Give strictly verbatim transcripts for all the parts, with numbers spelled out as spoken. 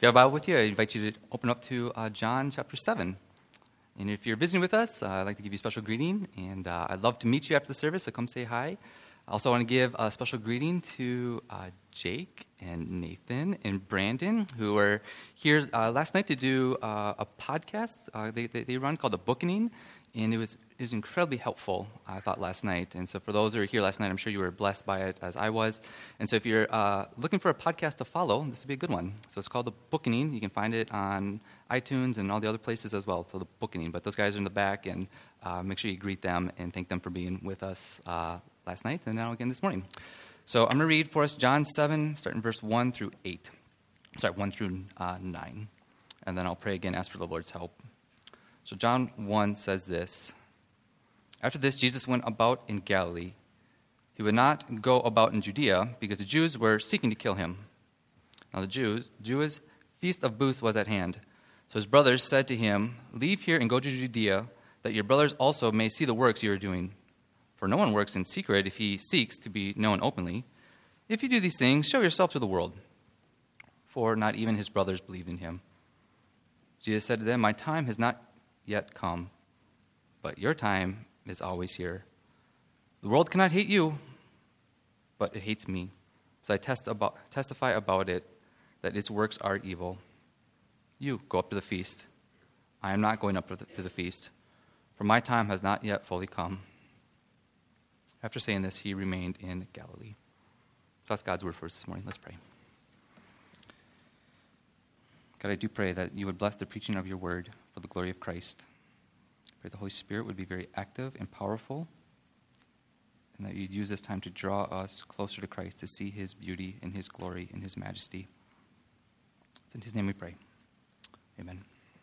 you have a Bible with you, I invite you to open up to uh, John chapter seven. And if you're visiting with us, uh, I'd like to give you a special greeting, and uh, I'd love to meet you after the service, so come say hi. I also want to give a special greeting to uh, Jake and Nathan and Brandon, who were here uh, last night to do uh, a podcast uh, they, they, they run called The Bookening, and it was it was incredibly helpful, I thought, last night. And so for those who were here last night, I'm sure you were blessed by it as I was. And so if you're uh, looking for a podcast to follow, this would be a good one. So it's called The Bookening. You can find it on iTunes and all the other places as well, so The Bookening. But those guys are in the back, and uh, make sure you greet them and thank them for being with us uh, last night and now again this morning. So I'm going to read for us John seven, starting verse one through eight. Sorry, one through uh, nine. And then I'll pray again, ask for the Lord's help. So John one says this: After this, Jesus went about in Galilee. He would not go about in Judea because the Jews were seeking to kill him. Now the Jews, Jewish feast of booths was at hand. So his brothers said to him, "Leave here and go to Judea, that your brothers also may see the works you are doing. For no one works in secret if he seeks to be known openly. If you do these things, show yourself to the world." For not even his brothers believed in him. Jesus said to them, "My time has not yet come, but your time is always here. The world cannot hate you, but it hates me, so I test about, testify about it that its works are evil. You go up to the feast. I am not going up to the, to the feast, for my time has not yet fully come." After saying this, he remained in Galilee. So that's God's word for us this morning. Let's pray. God, I do pray that you would bless the preaching of your word for the glory of Christ. I pray the Holy Spirit would be very active and powerful, and that you'd use this time to draw us closer to Christ, to see his beauty and his glory and his majesty. It's in his name we pray. Amen.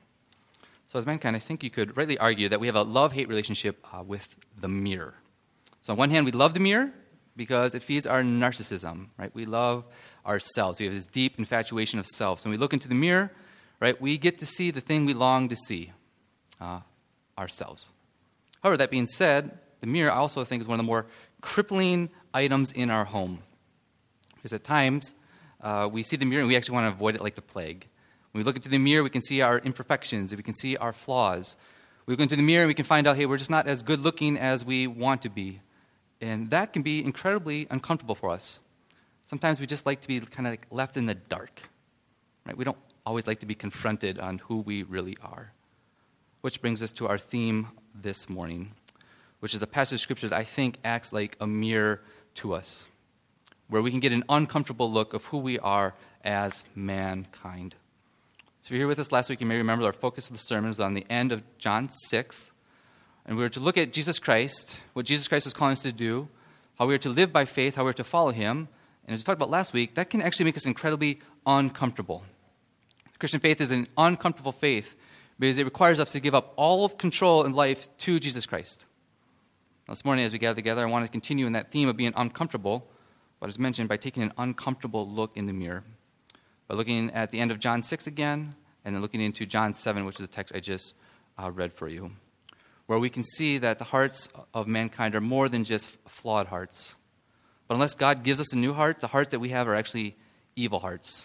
So as mankind, I think you could rightly argue that we have a love-hate relationship uh, with the mirror. So on one hand, we love the mirror because it feeds our narcissism, right? We love ourselves. We have this deep infatuation of self. So when we look into the mirror, right, we get to see the thing we long to see, uh, ourselves. However, that being said, the mirror I also think is one of the more crippling items in our home. Because at times, uh, we see the mirror and we actually want to avoid it like the plague. When we look into the mirror, we can see our imperfections, we can see our flaws. We look into the mirror and we can find out, hey, we're just not as good looking as we want to be. And that can be incredibly uncomfortable for us. Sometimes we just like to be kind of like left in the dark. Right? We don't always like to be confronted on who we really are. Which brings us to our theme this morning, which is a passage of Scripture that I think acts like a mirror to us, where we can get an uncomfortable look of who we are as mankind. So if you're here with us last week, you may remember our focus of the sermon was on the end of John six. And we were to look at Jesus Christ, what Jesus Christ was calling us to do, how we are to live by faith, how we are to follow him. And as we talked about last week, that can actually make us incredibly uncomfortable. Christian faith is an uncomfortable faith because it requires us to give up all of control in life to Jesus Christ. Now, this morning as we gather together, I want to continue in that theme of being uncomfortable, but as mentioned, by taking an uncomfortable look in the mirror. By looking at the end of John six again, and then looking into John seven, which is the text I just uh, read for you, where we can see that the hearts of mankind are more than just flawed hearts. But unless God gives us a new heart, the hearts that we have are actually evil hearts,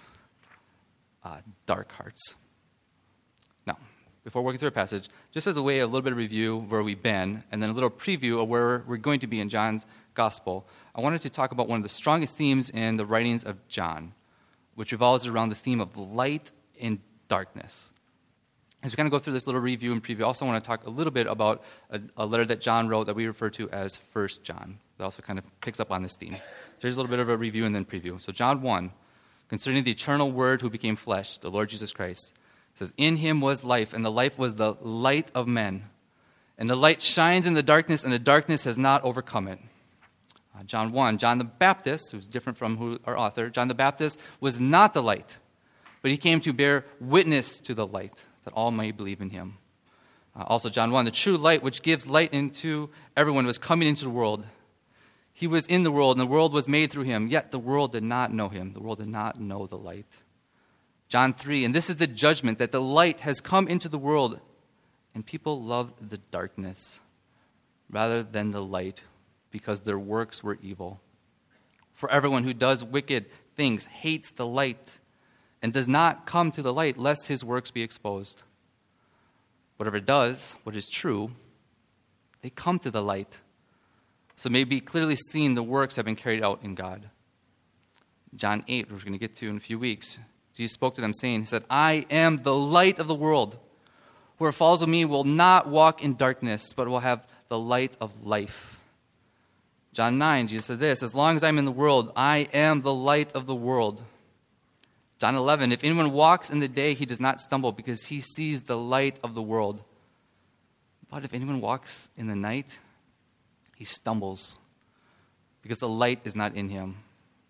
uh, dark hearts. Now, before working through a passage, just as a way, a little bit of review of where we've been, and then a little preview of where we're going to be in John's gospel, I wanted to talk about one of the strongest themes in the writings of John, which revolves around the theme of light and darkness. As we kind of go through this little review and preview, I also want to talk a little bit about a, a letter that John wrote that we refer to as First John. That also kind of picks up on this theme. So here's a little bit of a review and then preview. So John one, concerning the eternal Word who became flesh, the Lord Jesus Christ, says, "In him was life, and the life was the light of men. And the light shines in the darkness, and the darkness has not overcome it." Uh, John one, John the Baptist, who's different from who our author, John the Baptist was not the light, but he came to bear witness to the light, that all may believe in him. Uh, also, John one, the true light which gives light into everyone was coming into the world. He was in the world, and the world was made through him, yet the world did not know him. The world did not know the light. John three, and this is the judgment, that the light has come into the world, and people loved the darkness rather than the light, because their works were evil. For everyone who does wicked things hates the light and does not come to the light lest his works be exposed. Whatever does what is true, they come to the light, so it may be clearly seen the works have been carried out in God. John eight, which we're going to get to in a few weeks, Jesus spoke to them saying, he said, I am the light of the world. Whoever follows me will not walk in darkness, but will have the light of life. John nine, Jesus said this, as long as I'm in the world, I am the light of the world. John eleven, if anyone walks in the day, he does not stumble because he sees the light of the world. But if anyone walks in the night, he stumbles because the light is not in him.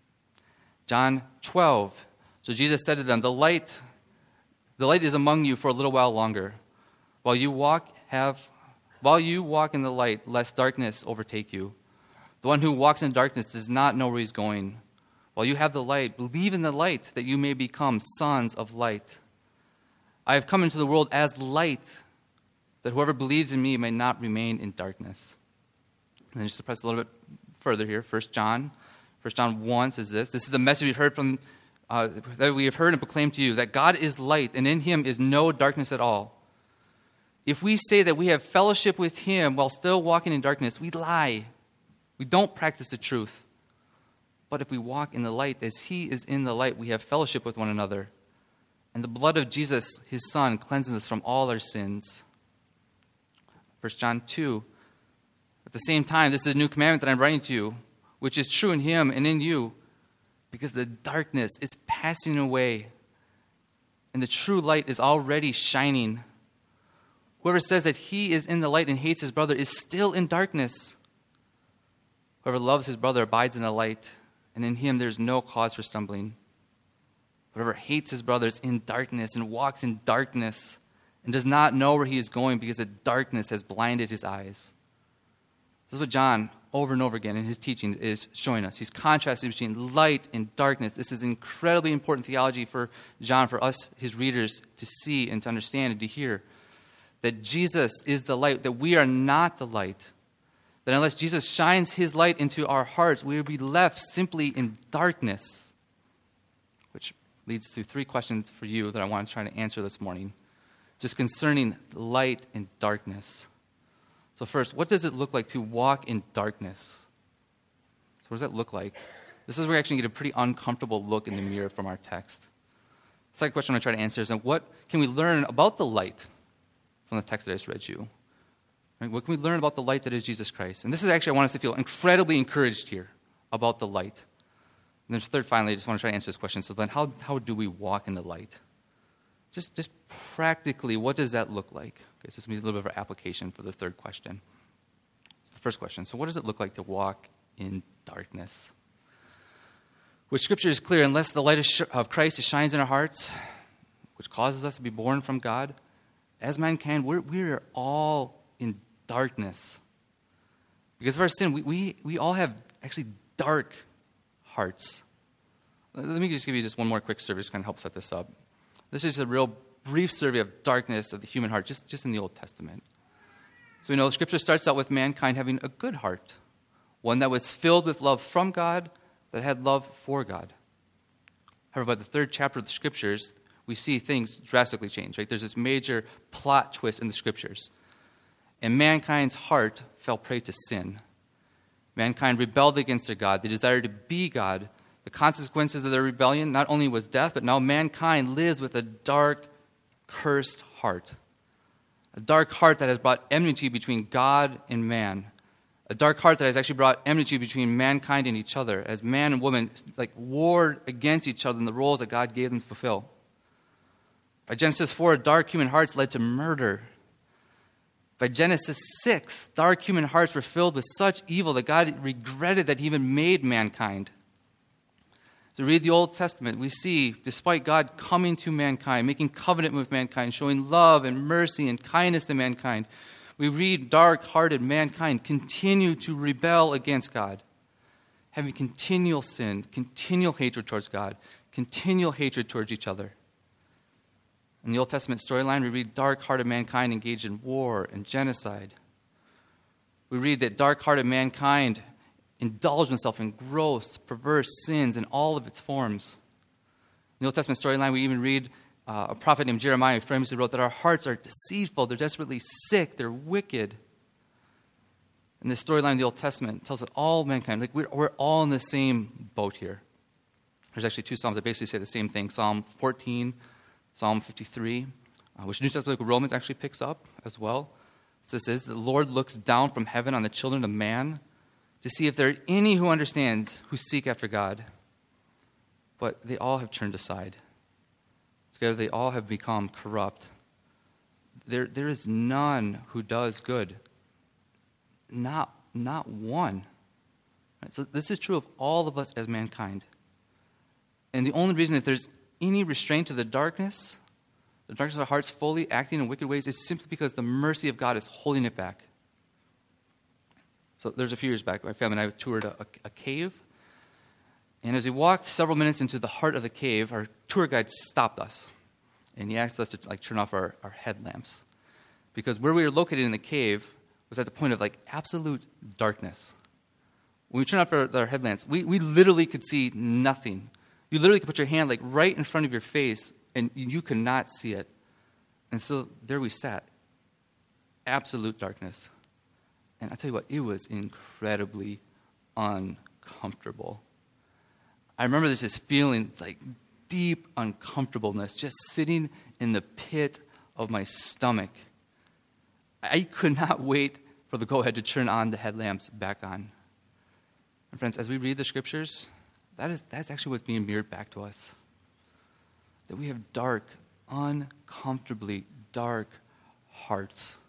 John twelve, so Jesus said to them, the light, the light is among you for a little while longer. While you walk, have, while you walk in the light, lest darkness overtake you. The one who walks in darkness does not know where he's going. While you have the light, believe in the light that you may become sons of light. I have come into the world as light, that whoever believes in me may not remain in darkness. And then just to press a little bit further here, First John. First John one says this. This is the message we've heard from, uh, that we have heard and proclaimed to you, that God is light, and in him is no darkness at all. If we say that we have fellowship with him while still walking in darkness, we lie. We don't practice the truth. But if we walk in the light as he is in the light, we have fellowship with one another. And the blood of Jesus, his son, cleanses us from all our sins. First John two, at the same time, this is a new commandment that I'm writing to you, which is true in him and in you, because the darkness is passing away, and the true light is already shining. Whoever says that he is in the light and hates his brother is still in darkness. Whoever loves his brother abides in the light, and in him there is no cause for stumbling. Whoever hates his brother is in darkness and walks in darkness and does not know where he is going because the darkness has blinded his eyes. This is what John, over and over again in his teaching, is showing us. He's contrasting between light and darkness. This is incredibly important theology for John, for us, his readers, to see and to understand and to hear. That Jesus is the light, that we are not the light. That unless Jesus shines his light into our hearts, we will be left simply in darkness. Which leads to three questions for you that I want to try to answer this morning. Just concerning light and darkness. So first, what does it look like to walk in darkness? So what does that look like? This is where we actually get a pretty uncomfortable look in the mirror from our text. The second question I try to answer is, what can we learn about the light from the text that I just read you? Right? What can we learn about the light that is Jesus Christ? And this is actually, I want us to feel incredibly encouraged here about the light. And then third, finally, I just want to try to answer this question. So then how, how do we walk in the light? Just, just practically, what does that look like? Okay, so this means a little bit of an application for the third question. So the first question, so what does it look like to walk in darkness? Which Scripture is clear, unless the light of Christ shines in our hearts, which causes us to be born from God, as mankind, we're, we're all in darkness. Because of our sin, we, we, we all have actually dark hearts. Let me just give you just one more quick survey to kind of help set this up. This is a real brief survey of darkness of the human heart, just, just in the Old Testament. So we know Scripture starts out with mankind having a good heart, one that was filled with love from God, that had love for God. However, by the third chapter of the Scriptures, we see things drastically change. Right? There's this major plot twist in the Scriptures. And mankind's heart fell prey to sin. Mankind rebelled against their God. They desired to be God. The consequences of their rebellion not only was death, but now mankind lives with a dark, cursed heart. A dark heart that has brought enmity between God and man. A dark heart that has actually brought enmity between mankind and each other, as man and woman like warred against each other in the roles that God gave them to fulfill. By Genesis four, dark human hearts led to murder. By Genesis six, dark human hearts were filled with such evil that God regretted that he even made mankind. To read the Old Testament, we see, despite God coming to mankind, making covenant with mankind, showing love and mercy and kindness to mankind, we read dark-hearted mankind continue to rebel against God, having continual sin, continual hatred towards God, continual hatred towards each other. In the Old Testament storyline, we read dark-hearted mankind engaged in war and genocide. We read that dark-hearted mankind indulged himself in gross, perverse sins in all of its forms. In the Old Testament storyline, we even read uh, a prophet named Jeremiah who famously wrote that our hearts are deceitful, they're desperately sick, they're wicked. And this storyline in the Old Testament tells us all mankind, like we're, we're all in the same boat here. There's actually two Psalms that basically say the same thing. Psalm fourteen, Psalm fifty-three, uh, which New Testament book of Romans actually picks up as well. It says this, the Lord looks down from heaven on the children of man to see if there are any who understands, who seek after God. But they all have turned aside. Together they all have become corrupt. There, there is none who does good. Not, not one. Right? So this is true of all of us as mankind. And the only reason that there's any restraint to the darkness, the darkness of our hearts fully acting in wicked ways, is simply because the mercy of God is holding it back. So there's a few years back, my family and I toured a, a, a cave. And as we walked several minutes into the heart of the cave, our tour guide stopped us. And he asked us to like turn off our, our headlamps. Because where we were located in the cave was at the point of like absolute darkness. When we turned off our, our headlamps, we, we literally could see nothing. You literally could put your hand like right in front of your face and you could not see it. And so there we sat. Absolute darkness. And I tell you what, it was incredibly uncomfortable. I remember this, this feeling like deep uncomfortableness just sitting in the pit of my stomach. I could not wait for the go-ahead to turn on the headlamps back on. And friends, as we read the scriptures, that is that's actually what's being mirrored back to us. That we have dark, uncomfortably dark hearts.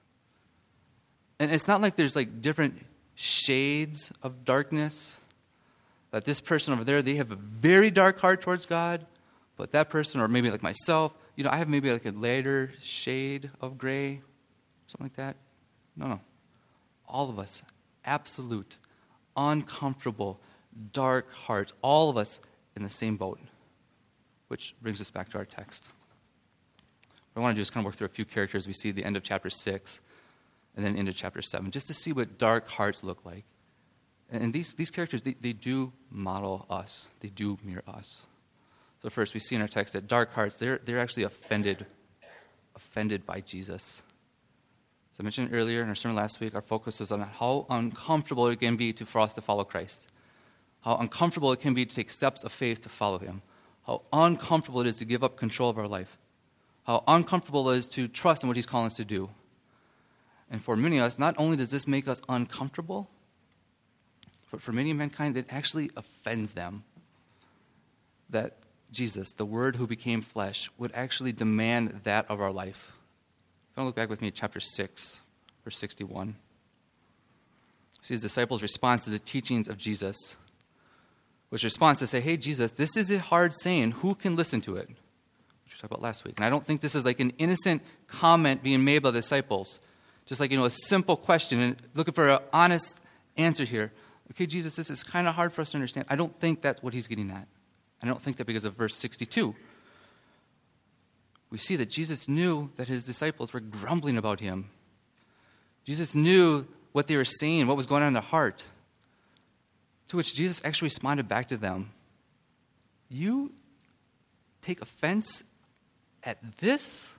And it's not like there's like different shades of darkness. That this person over there, they have a very dark heart towards God, but that person, or maybe like myself, you know, I have maybe like a lighter shade of gray, something like that. No, no. All of us, absolute, uncomfortable, dark hearts, all of us in the same boat. Which brings us back to our text. What I want to do is kind of work through a few characters we see at the end of chapter six and then into chapter seven, just to see what dark hearts look like. And these, these characters, they, they do model us. They do mirror us. So first, we see in our text that dark hearts, they're, they're actually offended, offended by Jesus. As I mentioned earlier in our sermon last week, our focus was on how uncomfortable it can be to, for us to follow Christ. How uncomfortable it can be to take steps of faith to follow him. How uncomfortable it is to give up control of our life. How uncomfortable it is to trust in what he's calling us to do. And for many of us, not only does this make us uncomfortable, but for many of mankind, it actually offends them that Jesus, the Word who became flesh, would actually demand that of our life. If you want to look back with me at chapter six, verse sixty-one. See his disciples' response to the teachings of Jesus, which response to say, hey, Jesus, this is a hard saying. Who can listen to it? Which we talked about last week. And I don't think this is like an innocent comment being made by the disciples. Just like, you know, a simple question and looking for an honest answer here. Okay, Jesus, this is kind of hard for us to understand. I don't think that's what he's getting at. I don't think that because of verse sixty-two. We see that Jesus knew that his disciples were grumbling about him. Jesus knew what they were saying, what was going on in their heart. To which Jesus actually responded back to them. You take offense at this?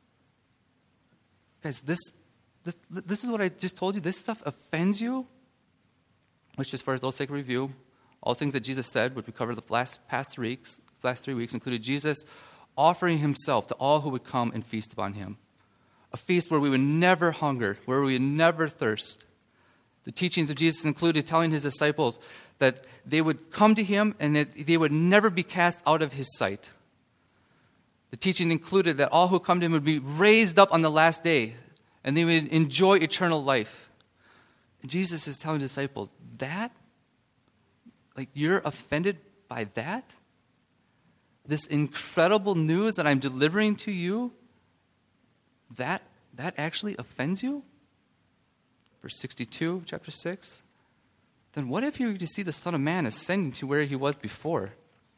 Guys, this, this, this is what I just told you. This stuff offends you? Which, just for a little sake of review, all things that Jesus said, which we covered the last past three weeks, last three weeks, included Jesus offering himself to all who would come and feast upon him. A feast where we would never hunger, where we would never thirst. The teachings of Jesus included telling his disciples that they would come to him and that they would never be cast out of his sight. The teaching included that all who come to him would be raised up on the last day and they would enjoy eternal life. And Jesus is telling disciples, that? Like, you're offended by that? This incredible news that I'm delivering to you, that, that actually offends you? Verse sixty-two, chapter six. Then what if you were to see the Son of Man ascending to where he was before?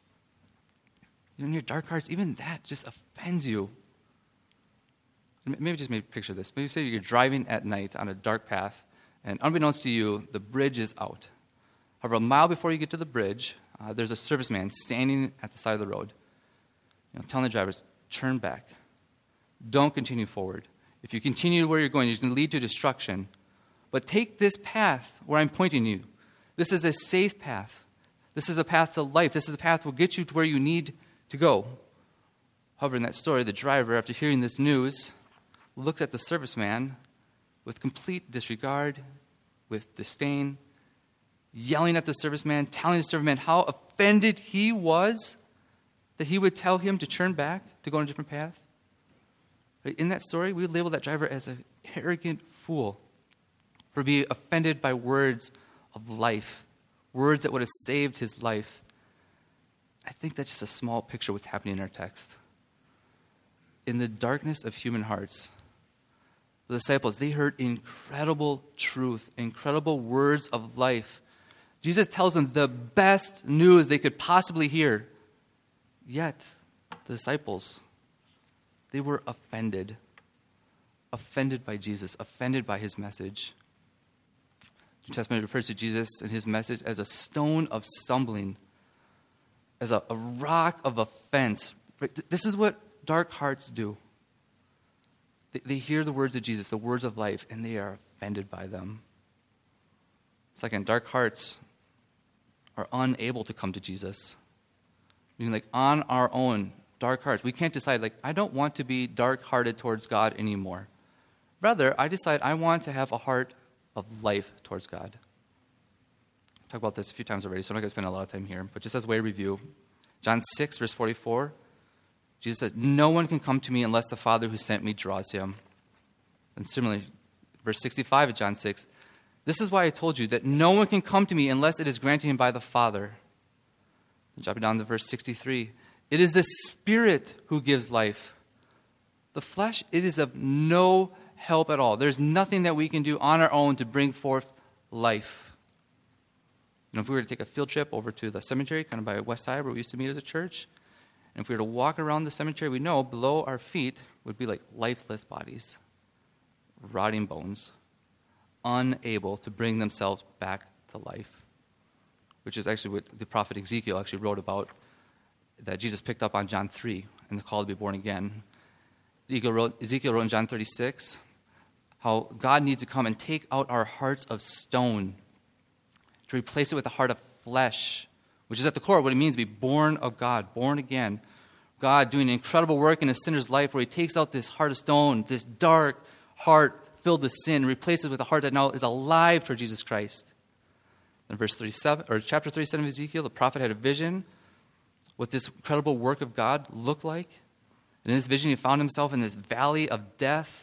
In your dark hearts, even that just offends you. Maybe just maybe picture this. Maybe say you're driving at night on a dark path, and unbeknownst to you, the bridge is out. However, a mile before you get to the bridge, uh, there's a serviceman standing at the side of the road. You know, telling the drivers, turn back. Don't continue forward. If you continue where you're going, it's going to lead to destruction. But take this path where I'm pointing you. This is a safe path. This is a path to life. This is a path that will get you to where you need to go. However, in that story, the driver, after hearing this news, looked at the serviceman with complete disregard, with disdain, yelling at the serviceman, telling the serviceman how offended he was that he would tell him to turn back, to go on a different path. In that story, we would label that driver as an arrogant fool for being offended by words of life, words that would have saved his life. I think that's just a small picture of what's happening in our text. In the darkness of human hearts, the disciples, they heard incredible truth, incredible words of life. Jesus tells them the best news they could possibly hear. Yet, the disciples, they were offended. Offended by Jesus, offended by his message. The New Testament refers to Jesus and his message as a stone of stumbling, as a, a rock of offense. This is what dark hearts do. They, they hear the words of Jesus, the words of life, and they are offended by them. Second, dark hearts are unable to come to Jesus. Meaning, like, on our own, dark hearts, we can't decide, like, I don't want to be dark-hearted towards God anymore. Rather, I decide I want to have a heart of life towards God. I've talked about this a few times already, so I'm not going to spend a lot of time here. But just as a way of review, John six, verse forty-four, Jesus said, no one can come to me unless the Father who sent me draws him. And similarly, verse sixty-five of John six, this is why I told you that no one can come to me unless it is granted him by the Father. And dropping down to verse sixty-three, it is the Spirit who gives life. The flesh, it is of no help at all. There's nothing that we can do on our own to bring forth life. You know, if we were to take a field trip over to the cemetery, kind of by West Side, where we used to meet as a church, and if we were to walk around the cemetery, we know below our feet would be like lifeless bodies, rotting bones, unable to bring themselves back to life, which is actually what the prophet Ezekiel actually wrote about, that Jesus picked up on John three and the call to be born again. Ezekiel wrote, Ezekiel wrote in John thirty-six how God needs to come and take out our hearts of stone to replace it with a heart of flesh, which is at the core of what it means to be born of God, born again. God doing an incredible work in a sinner's life where he takes out this heart of stone, this dark heart filled with sin, and replaces it with a heart that now is alive toward Jesus Christ. In verse thirty-seven, or chapter thirty-seven of Ezekiel, the prophet had a vision what this incredible work of God looked like. And in this vision, he found himself in this valley of death,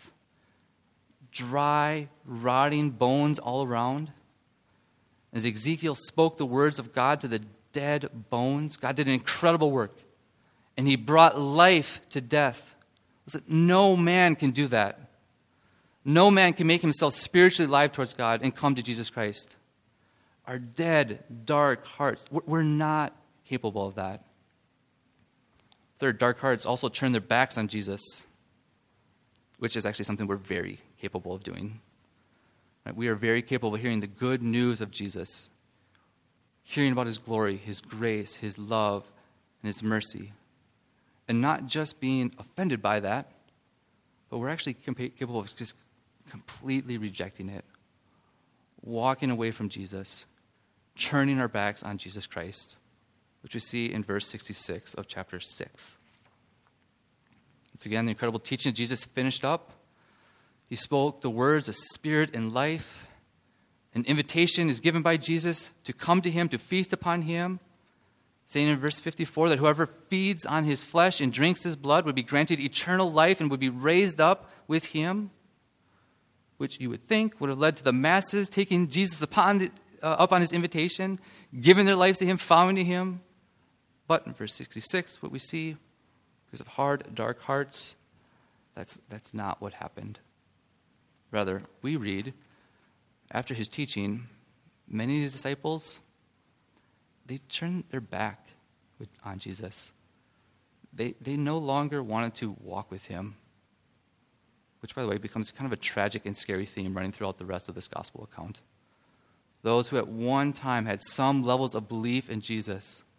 dry, rotting bones all around. As Ezekiel spoke the words of God to the dead bones, God did an incredible work. And he brought life to death. Listen, no man can do that. No man can make himself spiritually alive towards God and come to Jesus Christ. Our dead, dark hearts, we're not capable of that. Third, dark hearts also turn their backs on Jesus, which is actually something we're very capable of doing. Right? We are very capable of hearing the good news of Jesus, hearing about his glory, his grace, his love, and his mercy, and not just being offended by that, but we're actually capable of just completely rejecting it, walking away from Jesus, turning our backs on Jesus Christ, which we see in verse sixty-six of chapter six. It's again the incredible teaching that Jesus finished up. He spoke the words of spirit and life. An invitation is given by Jesus to come to him, to feast upon him, saying in verse fifty-four that whoever feeds on his flesh and drinks his blood would be granted eternal life and would be raised up with him, which you would think would have led to the masses taking Jesus upon the, uh, up on his invitation, giving their lives to him, following him. But in verse sixty-six, what we see, because of hard, dark hearts, that's, that's not what happened. Rather, we read, after his teaching, many of his disciples, they turned their back with, on Jesus. They, they no longer wanted to walk with him, which, by the way, becomes kind of a tragic and scary theme running throughout the rest of this gospel account. Those who at one time had some levels of belief in Jesus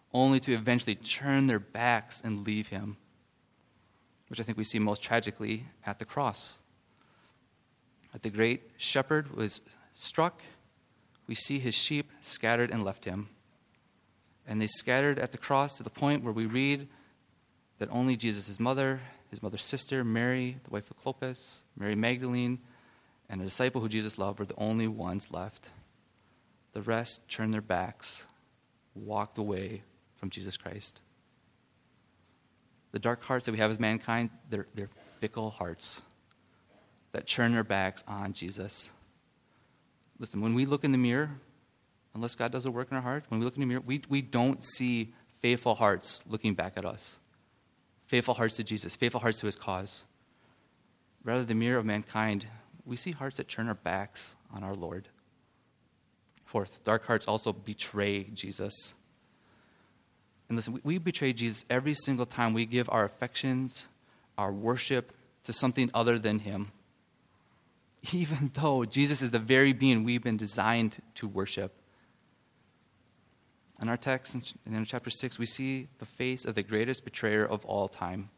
only to eventually turn their backs and leave him, which I think we see most tragically at the cross. At the great shepherd was struck, we see his sheep scattered and left him. And they scattered at the cross to the point where we read that only Jesus' mother, his mother's sister, Mary, the wife of Clopas, Mary Magdalene, and a disciple who Jesus loved were the only ones left. The rest turned their backs, walked away from Jesus Christ. The dark hearts that we have as mankind, they're, they're fickle hearts that turn their backs on Jesus. Listen, when we look in the mirror, unless God does a work in our heart, when we look in the mirror, we, we don't see faithful hearts looking back at us. Faithful hearts to Jesus, faithful hearts to his cause. Rather, the mirror of mankind, we see hearts that turn our backs on our Lord. Fourth, dark hearts also betray Jesus. And listen, we, we betray Jesus every single time we give our affections, our worship to something other than him. Even though Jesus is the very being we've been designed to worship. In our text, in chapter six, we see the face of the greatest betrayer of all time.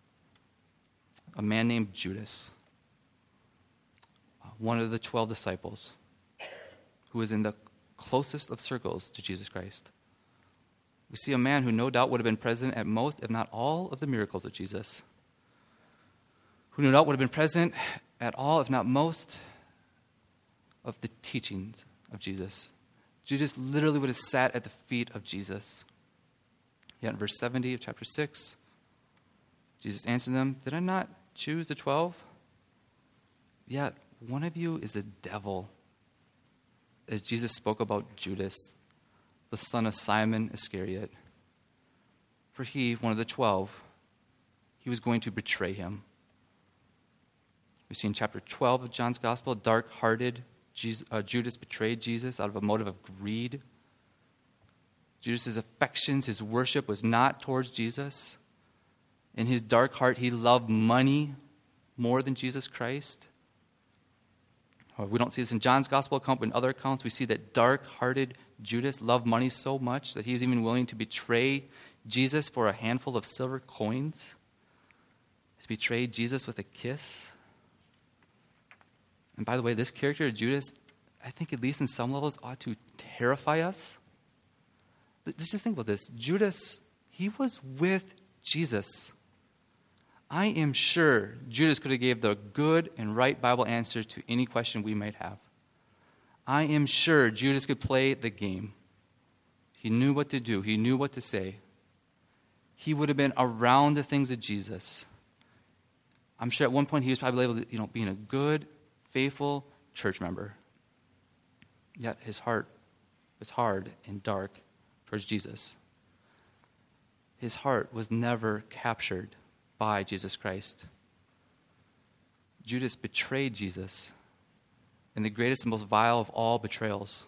A man named Judas. One of the twelve disciples who was in the closest of circles to Jesus Christ. We see a man who no doubt would have been present at most, if not all, of the miracles of Jesus. Who no doubt would have been present at all, if not most, of the teachings of Jesus. Judas literally would have sat at the feet of Jesus. Yet in verse seventy of chapter six, Jesus answered them, "Did I not choose the twelve? Yet one of you is a devil." As Jesus spoke about Judas, the son of Simon Iscariot. For he, one of the twelve, he was going to betray him. We see in chapter twelve of John's Gospel, dark-hearted Jesus, uh, Judas betrayed Jesus out of a motive of greed. Judas' affections, his worship was not towards Jesus. In his dark heart, he loved money more than Jesus Christ. We don't see this in John's Gospel account, but in other accounts, we see that dark-hearted Judas loved money so much that he was even willing to betray Jesus for a handful of silver coins. He's betrayed Jesus with a kiss. And by the way, this character of Judas, I think at least in some levels, ought to terrify us. Let's just think about this. Judas, he was with Jesus. I am sure Judas could have gave the good and right Bible answer to any question we might have. I am sure Judas could play the game. He knew what to do. He knew what to say. He would have been around the things of Jesus. I'm sure at one point he was probably able to, you know, being a good, faithful church member. Yet his heart was hard and dark towards Jesus. His heart was never captured by Jesus Christ. Judas betrayed Jesus in the greatest and most vile of all betrayals.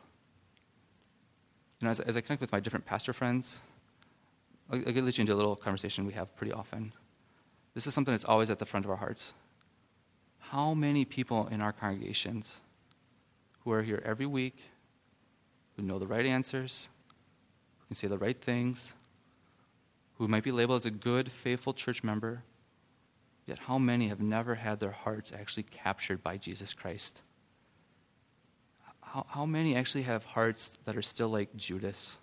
You know, as, as I connect with my different pastor friends, I'll, I'll get you into a little conversation we have pretty often. This is something that's always at the front of our hearts. How many people in our congregations who are here every week, who know the right answers, who can say the right things, who might be labeled as a good, faithful church member, yet how many have never had their hearts actually captured by Jesus Christ? How, how many actually have hearts that are still like Judas,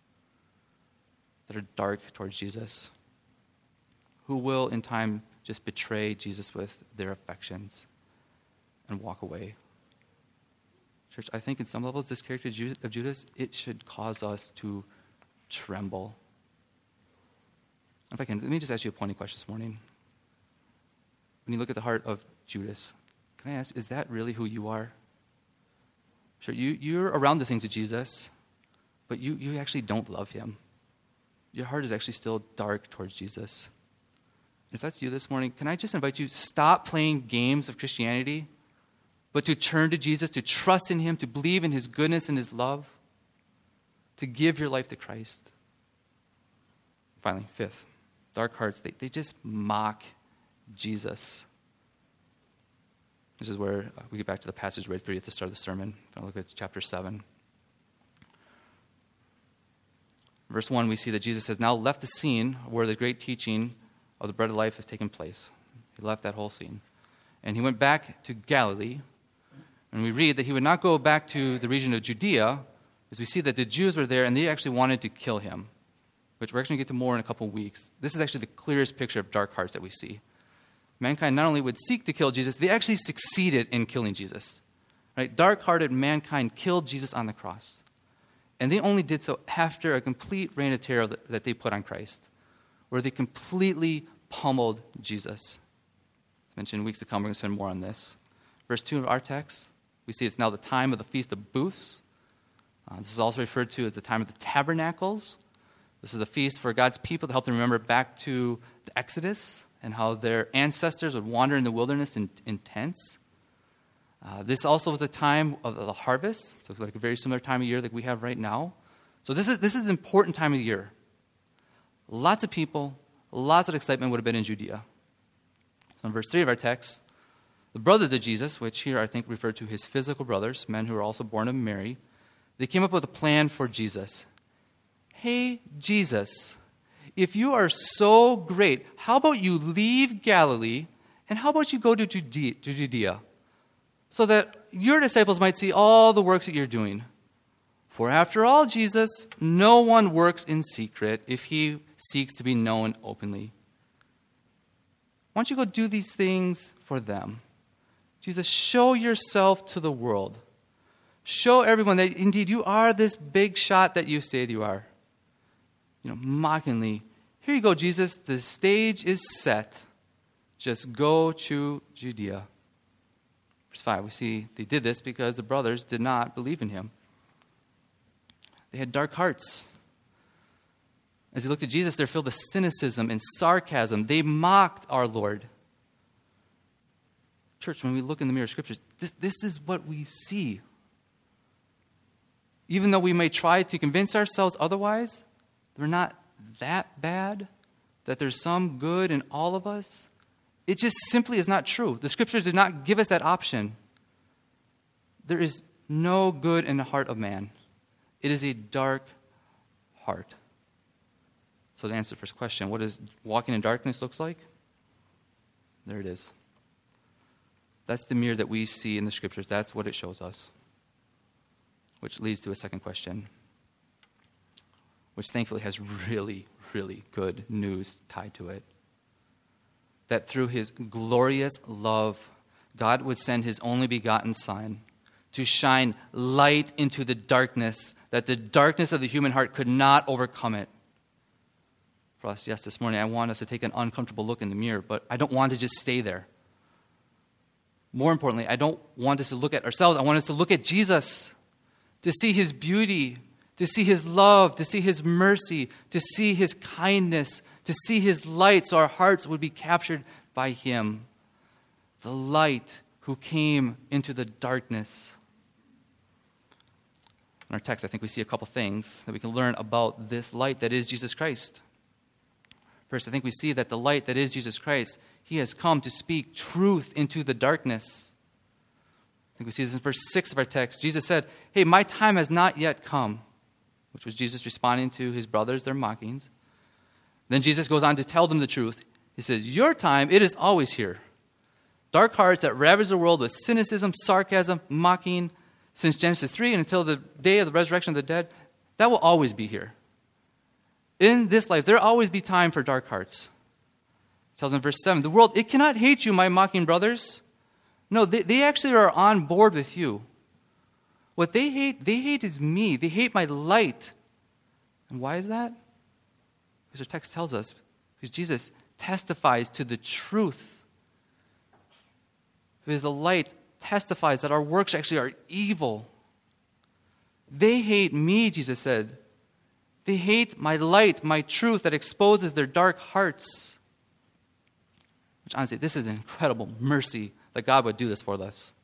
that are dark towards Jesus, who will in time just betray Jesus with their affections and walk away? Church, I think in some levels, this character of Judas, it should cause us to tremble. If I can, let me just ask you a pointing question this morning. When you look at the heart of Judas, can I ask, is that really who you are? Sure, you, you're around the things of Jesus, but you, you actually don't love him. Your heart is actually still dark towards Jesus. If that's you this morning, can I just invite you, stop playing games of Christianity, but to turn to Jesus, to trust in him, to believe in his goodness and his love, to give your life to Christ. Finally, fifth, dark hearts, they, they just mock Jesus. This is where we get back to the passage read for you at the start of the sermon. I'll look at chapter seven. Verse one, we see that Jesus has now left the scene where the great teaching of the bread of life has taken place. He left that whole scene. And he went back to Galilee. And we read that he would not go back to the region of Judea, as we see that the Jews were there and they actually wanted to kill him, which we're actually going to get to more in a couple of weeks. This is actually the clearest picture of dark hearts that we see. Mankind not only would seek to kill Jesus, they actually succeeded in killing Jesus. Right? Dark-hearted mankind killed Jesus on the cross. And they only did so after a complete reign of terror that they put on Christ, where they completely pummeled Jesus. As mentioned in weeks to come, we're going to spend more on this. Verse two of our text, we see it's now the time of the Feast of Booths. Uh, this is also referred to as the time of the Tabernacles. This is a feast for God's people to help them remember back to the Exodus and how their ancestors would wander in the wilderness in, in tents. Uh, this also was a time of the harvest, so it's like a very similar time of year that we have right now. So this is this is an important time of the year. Lots of people, lots of excitement would have been in Judea. So in verse three of our text, the brothers of Jesus, which here I think refer to his physical brothers, men who were also born of Mary, they came up with a plan for Jesus. Hey, Jesus, if you are so great, how about you leave Galilee and how about you go to Judea, to Judea so that your disciples might see all the works that you're doing? For after all, Jesus, no one works in secret if he seeks to be known openly. Why don't you go do these things for them? Jesus, show yourself to the world. Show everyone that indeed you are this big shot that you say you are. You know, mockingly, here you go, Jesus, the stage is set. Just go to Judea. Verse five, we see they did this because the brothers did not believe in him. They had dark hearts. As they looked at Jesus, they're filled with cynicism and sarcasm. They mocked our Lord. Church, when we look in the mirror of Scriptures, this, this is what we see. Even though we may try to convince ourselves otherwise, we're not that bad, that there's some good in all of us, it just simply is not true. The Scriptures did not give us that option. There is no good in the heart of man. It is a dark heart. So to answer the first question, what does walking in darkness looks like? There it is. That's the mirror that we see in the Scriptures. That's what it shows us. Which leads to a second question, which thankfully has really, really good news tied to it. That through his glorious love, God would send his only begotten Son to shine light into the darkness, that the darkness of the human heart could not overcome it. For us, yes, this morning I want us to take an uncomfortable look in the mirror, but I don't want to just stay there. More importantly, I don't want us to look at ourselves. I want us to look at Jesus, to see his beauty, to see his love, to see his mercy, to see his kindness, to see his light so our hearts would be captured by him. The light who came into the darkness. In our text, I think we see a couple things that we can learn about this light that is Jesus Christ. First, I think we see that the light that is Jesus Christ, he has come to speak truth into the darkness. I think we see this in verse six of our text. Jesus said, hey, my time has not yet come, which was Jesus responding to his brothers, their mockings. Then Jesus goes on to tell them the truth. He says, your time, it is always here. Dark hearts that ravage the world with cynicism, sarcasm, mocking, since Genesis three and until the day of the resurrection of the dead, that will always be here. In this life, there will always be time for dark hearts. It tells in verse seven, the world, it cannot hate you, my mocking brothers. No, they, they actually are on board with you. What they hate, they hate is me. They hate my light. And why is that? Because our text tells us, because Jesus testifies to the truth. Because the light testifies that our works actually are evil. They hate me, Jesus said. They hate my light, my truth that exposes their dark hearts. Which honestly, this is an incredible mercy that God would do this for us.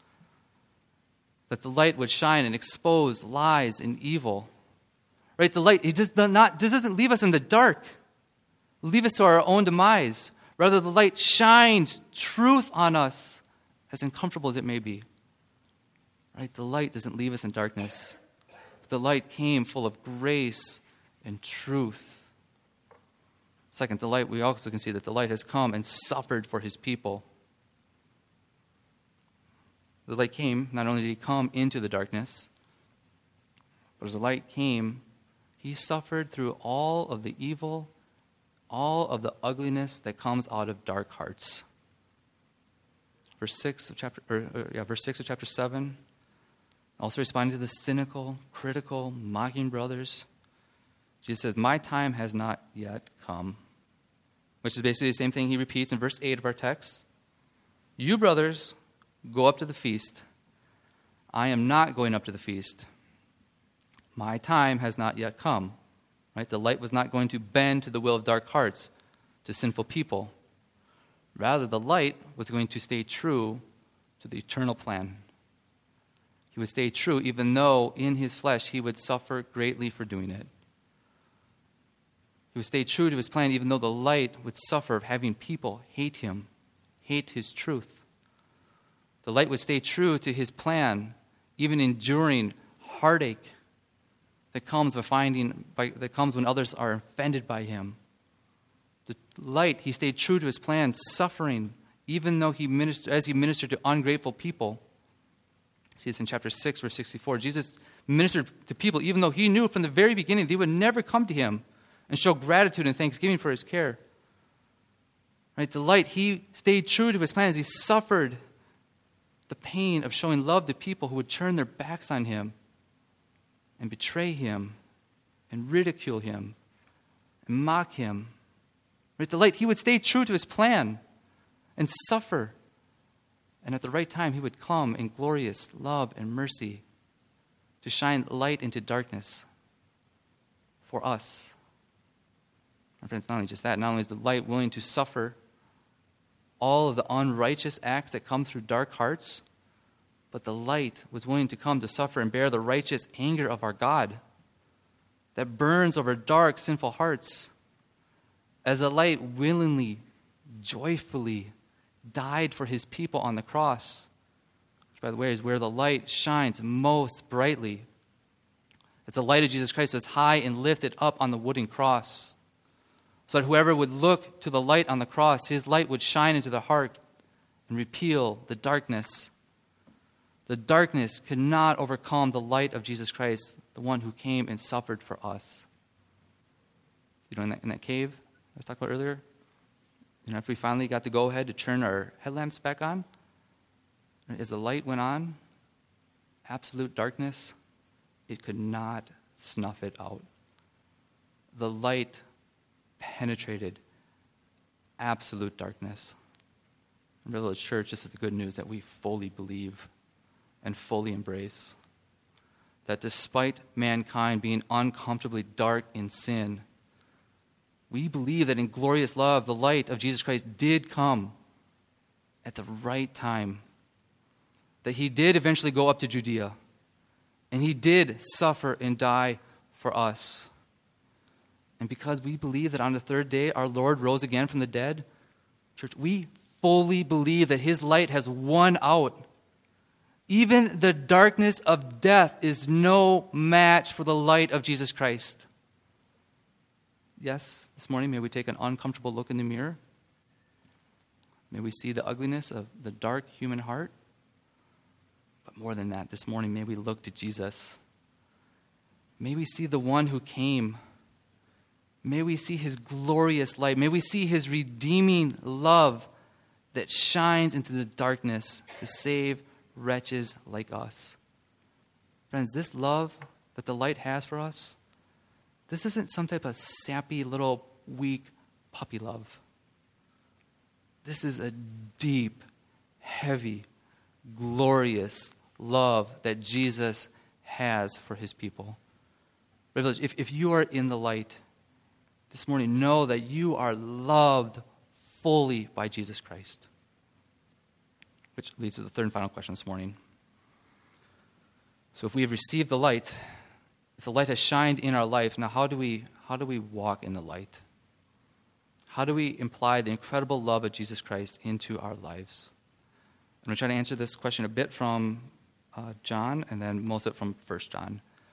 That the light would shine and expose lies and evil. Right? The light, it just not, just doesn't leave us in the dark. Leave us to our own demise. Rather, the light shines truth on us, as uncomfortable as it may be. Right? The light doesn't leave us in darkness. The light came full of grace and truth. Second, the light, we also can see that the light has come and suffered for his people. The light came, not only did he come into the darkness, but as the light came, he suffered through all of the evil, all of the ugliness that comes out of dark hearts. Verse six of chapter, or, or, yeah, verse six of chapter seven, also responding to the cynical, critical, mocking brothers, Jesus says, "My time has not yet come," which is basically the same thing he repeats in verse eight of our text. "You brothers, go up to the feast. I am not going up to the feast. My time has not yet come." Right? The light was not going to bend to the will of dark hearts, to sinful people. Rather, the light was going to stay true to the eternal plan. He would stay true even though in his flesh he would suffer greatly for doing it. He would stay true to his plan even though the light would suffer of having people hate him, hate his truth. The light would stay true to his plan, even enduring heartache that comes by finding by, that comes when others are offended by him. The light, he stayed true to his plan, suffering, even though he ministered as he ministered to ungrateful people. See this in chapter six, verse sixty-four. Jesus ministered to people even though he knew from the very beginning they would never come to him and show gratitude and thanksgiving for his care. Right? The light, he stayed true to his plans. He suffered the pain of showing love to people who would turn their backs on him and betray him and ridicule him and mock him. Right? The light, he would stay true to his plan and suffer. And at the right time, he would come in glorious love and mercy to shine light into darkness for us. My friends, not only just that, not only is the light willing to suffer all of the unrighteous acts that come through dark hearts, but the light was willing to come to suffer and bear the righteous anger of our God that burns over dark, sinful hearts. As the light willingly, joyfully died for his people on the cross, which, by the way, is where the light shines most brightly. As the light of Jesus Christ was high and lifted up on the wooden cross, so that whoever would look to the light on the cross, his light would shine into the heart and repel the darkness. The darkness could not overcome the light of Jesus Christ, the one who came and suffered for us. You know, in that, in that cave I was talking about earlier, you know, if we finally got the go-ahead to turn our headlamps back on, as the light went on, absolute darkness, it could not snuff it out. The light penetrated absolute darkness. In Village Church, this is the good news that we fully believe and fully embrace. That despite mankind being uncomfortably dark in sin, we believe that in glorious love, the light of Jesus Christ did come at the right time. That he did eventually go up to Judea. And he did suffer and die for us. And because we believe that on the third day our Lord rose again from the dead, church, we fully believe that his light has won out. Even the darkness of death is no match for the light of Jesus Christ. Yes, this morning may we take an uncomfortable look in the mirror. May we see the ugliness of the dark human heart. But more than that, this morning may we look to Jesus. May we see the one who came. May we see his glorious light. May we see his redeeming love that shines into the darkness to save wretches like us. Friends, this love that the light has for us, this isn't some type of sappy little weak puppy love. This is a deep, heavy, glorious love that Jesus has for his people. If, if you are in the light this morning, know that you are loved fully by Jesus Christ. Which leads to the third and final question this morning. So if we have received the light, if the light has shined in our life, now how do we how do we walk in the light? How do we imply the incredible love of Jesus Christ into our lives? I'm going to try to answer this question a bit from uh, John and then most of it from First John.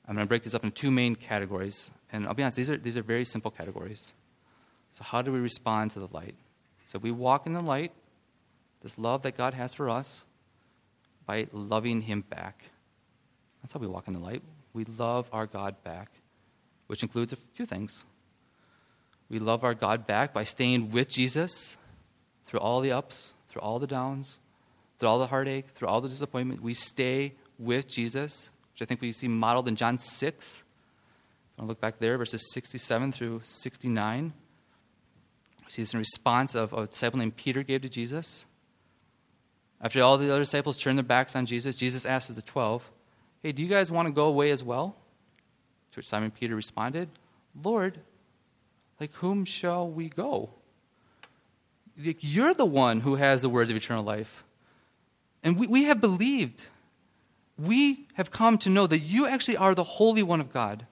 I'm going to break these up into two main categories. And I'll be honest, these are, these are very simple categories. So how do we respond to the light? So we walk in the light, this love that God has for us, by loving him back. That's how we walk in the light. We love our God back, which includes a few things. We love our God back by staying with Jesus through all the ups, through all the downs, through all the heartache, through all the disappointment. We stay with Jesus, which I think we see modeled in John six. I'll look back there, verses sixty-seven through sixty-nine. We see this in response of a disciple named Peter gave to Jesus. After all the other disciples turned their backs on Jesus, Jesus asked the twelve, hey, do you guys want to go away as well? To which Simon Peter responded, Lord, like whom shall we go? You're the one who has the words of eternal life. And we, we have believed. We have come to know that you actually are the Holy One of God.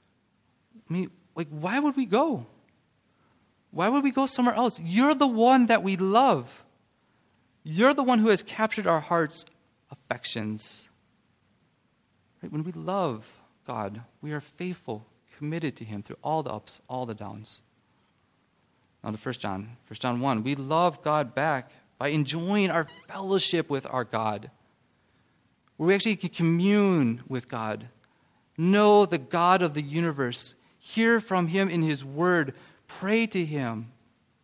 I mean, like, why would we go? Why would we go somewhere else? You're the one that we love. You're the one who has captured our heart's affections. Right? When we love God, we are faithful, committed to him through all the ups, all the downs. Now to First John, First John one, we love God back by enjoying our fellowship with our God, where we actually can commune with God, know the God of the universe, hear from him in his word, pray to him.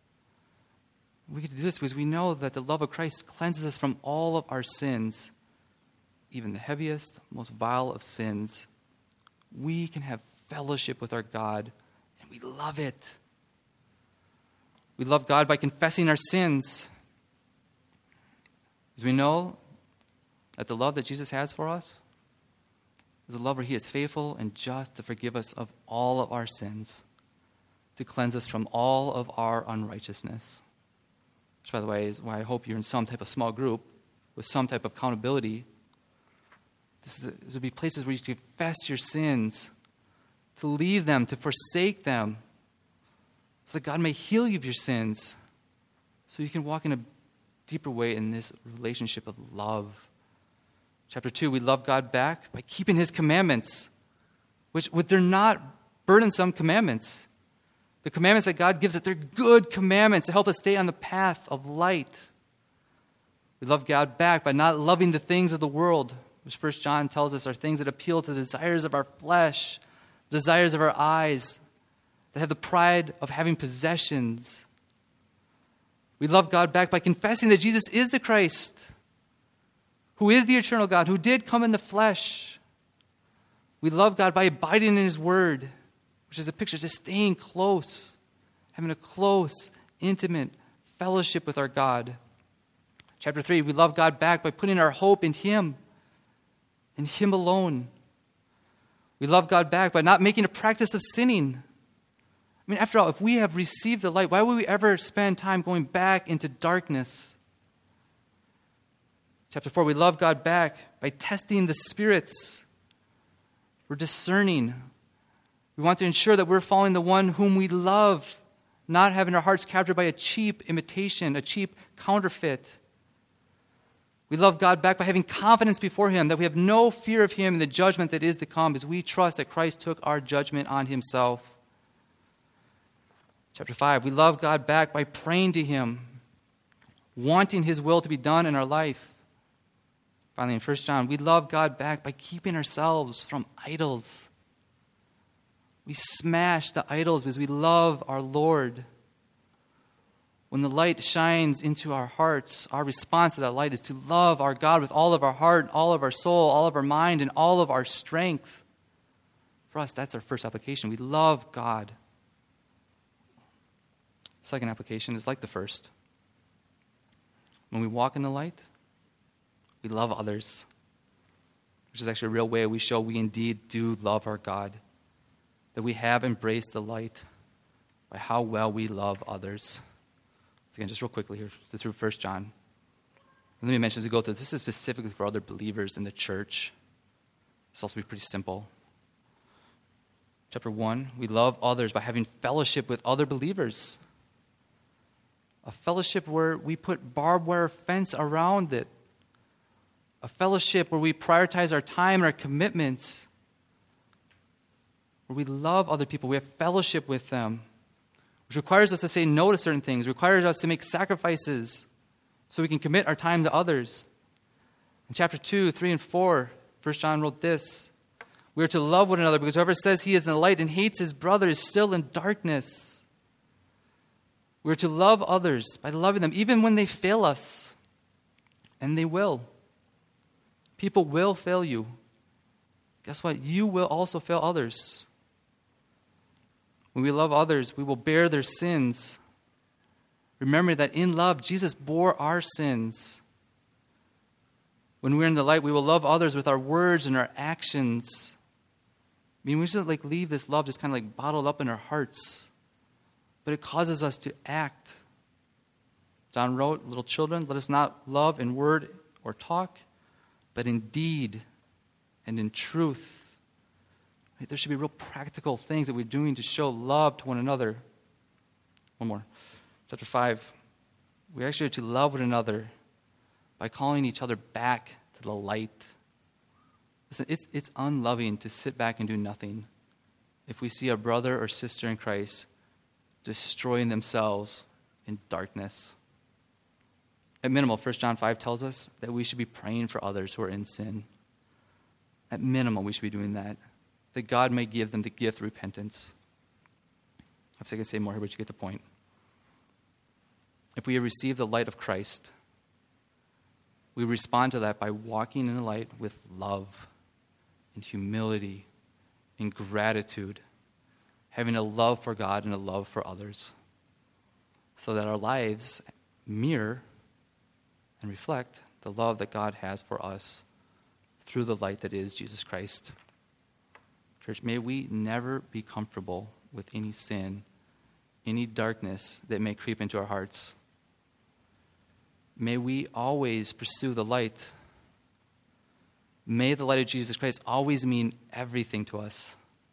We get to do this because we know that the love of Christ cleanses us from all of our sins, even the heaviest, most vile of sins. We can have fellowship with our God, and we love it. We love God by confessing our sins, because we know that the love that Jesus has for us is a love where he is faithful and just to forgive us of all of our sins, to cleanse us from all of our unrighteousness. Which, by the way, is why I hope you're in some type of small group with some type of accountability. This, is a, this will be places where you can confess your sins, to leave them, to forsake them, so that God may heal you of your sins, so you can walk in a deeper way in this relationship of love. Chapter two, we love God back by keeping his commandments, which, which they're not burdensome commandments. The commandments that God gives us, they're good commandments to help us stay on the path of light. We love God back by not loving the things of the world, which First John tells us are things that appeal to the desires of our flesh, the desires of our eyes, that have the pride of having possessions. We love God back by confessing that Jesus is the Christ, who is the eternal God, who did come in the flesh. We love God by abiding in his word, which is a picture of just staying close, having a close, intimate fellowship with our God. Chapter three, we love God back by putting our hope in him, in him alone. We love God back by not making a practice of sinning. I mean, after all, if we have received the light, why would we ever spend time going back into darkness? Chapter four, we love God back by testing the spirits. We're discerning. We want to ensure that we're following the one whom we love, not having our hearts captured by a cheap imitation, a cheap counterfeit. We love God back by having confidence before him, that we have no fear of him and the judgment that is to come, as we trust that Christ took our judgment on himself. Chapter five, we love God back by praying to him, wanting his will to be done in our life. Finally, in First John, we love God back by keeping ourselves from idols. We smash the idols because we love our Lord. When the light shines into our hearts, our response to that light is to love our God with all of our heart, all of our soul, all of our mind, and all of our strength. For us, that's our first application. We love God. Second application is like the first. When we walk in the light, we love others, which is actually a real way we show we indeed do love our God, that we have embraced the light by how well we love others. Again, just real quickly here, through First John. Let me mention as we go through, this is specifically for other believers in the church. This will also be pretty simple. Chapter one, we love others by having fellowship with other believers. A fellowship where we put barbed wire fence around it. A fellowship where we prioritize our time and our commitments. where we love other people, we have fellowship with them, which requires us to say no to certain things, requires us to make sacrifices so we can commit our time to others. In chapter two, three, and four, First John wrote this: we are to love one another because whoever says he is in the light and hates his brother is still in darkness. We are to love others by loving them even when they fail us. And they will. People will fail you. Guess what? You will also fail others. When we love others, we will bear their sins. Remember that in love, Jesus bore our sins. When we're in the light, we will love others with our words and our actions. I mean, we shouldn't like leave this love just kind of like bottled up in our hearts. But it causes us to act. John wrote, little children, let us not love in word or talk, but in deed and in truth. Right? There should be real practical things that we're doing to show love to one another. One more. Chapter five. We actually are to love one another by calling each other back to the light. Listen, it's, it's unloving to sit back and do nothing if we see a brother or sister in Christ destroying themselves in darkness. At minimum, First John five tells us that we should be praying for others who are in sin. At minimum, we should be doing that, that God may give them the gift of repentance. I was going to say more here, but you get the point. If we have received the light of Christ, we respond to that by walking in the light with love and humility and gratitude, having a love for God and a love for others, so that our lives mirror and reflect the love that God has for us through the light that is Jesus Christ. Church, may we never be comfortable with any sin, any darkness that may creep into our hearts. May we always pursue the light. May the light of Jesus Christ always mean everything to us.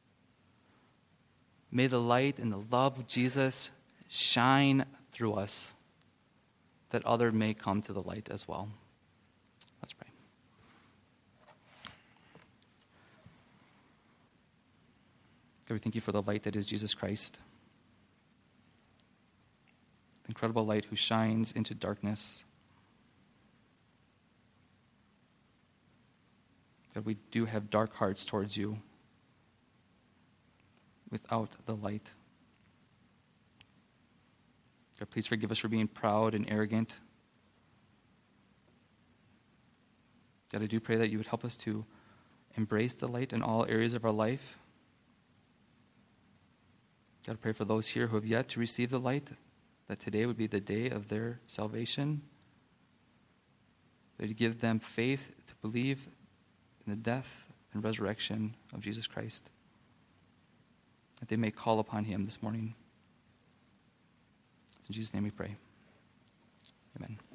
May the light and the love of Jesus shine through us, that others may come to the light as well. Let's pray. God, we thank you for the light that is Jesus Christ, the incredible light who shines into darkness. God, we do have dark hearts towards you without the light. God, please forgive us for being proud and arrogant. God, I do pray that you would help us to embrace the light in all areas of our life. God, I pray for those here who have yet to receive the light, that today would be the day of their salvation. That you give them faith to believe in the death and resurrection of Jesus Christ, that they may call upon him this morning. It's in Jesus' name we pray. Amen.